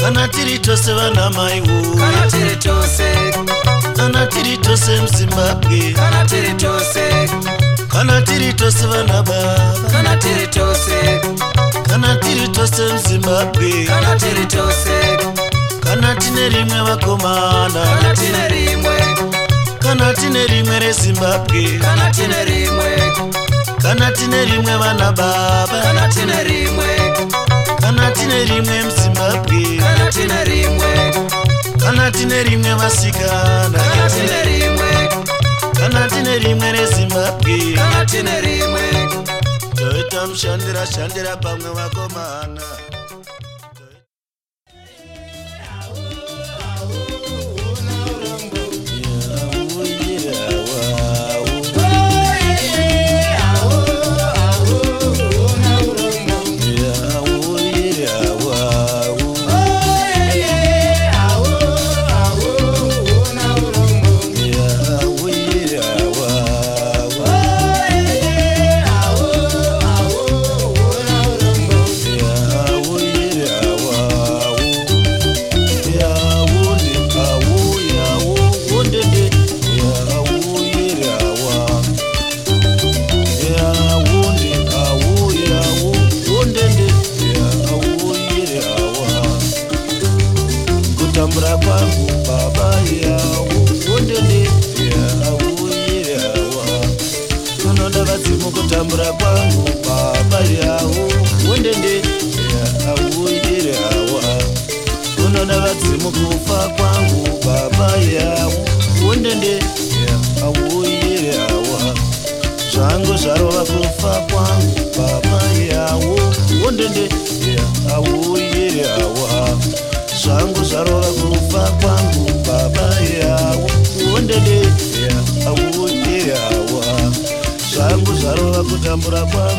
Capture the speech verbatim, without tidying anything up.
kana tiri tose vana mai wo, kana tiri tose, kana tiri tose mZimbabwe, kana tiri tose, kana tiri tose vana baba, kana tiri tose, kana tiri tose mZimbabwe, kana tiri tose, kana tine rimwe vakomana, kana tine rimwe, kana tine rimwe reZimbabwe, kana tine rimwe, kana tine rimwe vana baba, kana tine rimwe, kana tine rimwe mZimbabwe, kana tine rimwe, kana tine rimwe vasikana, kana tine rimwe, kana tine rimwe reZimbabwe, kana tine rimwe. toita mushandira shandira pamwe vakomana. Kutambura kwangu baba yawo wondende yawo yawa, kunoda vadzimu kutambura kwangu baba yawo wondende yawo yawa, kunoda vadzimu kufa kwangu baba yawo wondende yawo yawa, zvangu zvarova kufa kwangu baba yawo wondende yawo yawa, zvangu zvarova kufa kwangu baba yawo wondende yawo yawa, zvangu zvarova kutambura kwangu